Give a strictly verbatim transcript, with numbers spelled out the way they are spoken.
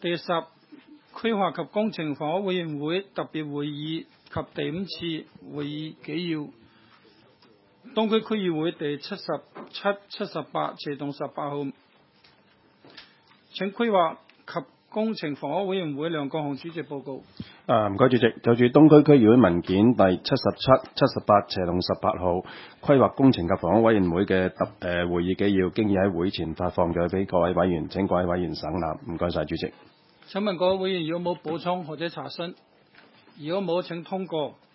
第十，規劃及工程房屋委員會特別會議及第五次會議紀要。東區區議會第七十七、七十八謝同十八號。請規劃及工程房屋委員會梁國雄主席報告。 啊，唔該主席，就住東區區議會文件第七十七、七十八斜龍十八號規劃工程及房屋委員會嘅特誒會議紀要，經已喺會前發放咗俾各位委員，請各位委員省覽。唔該晒主席。 請問各位委員有冇補充或者查詢？如果冇，請通過。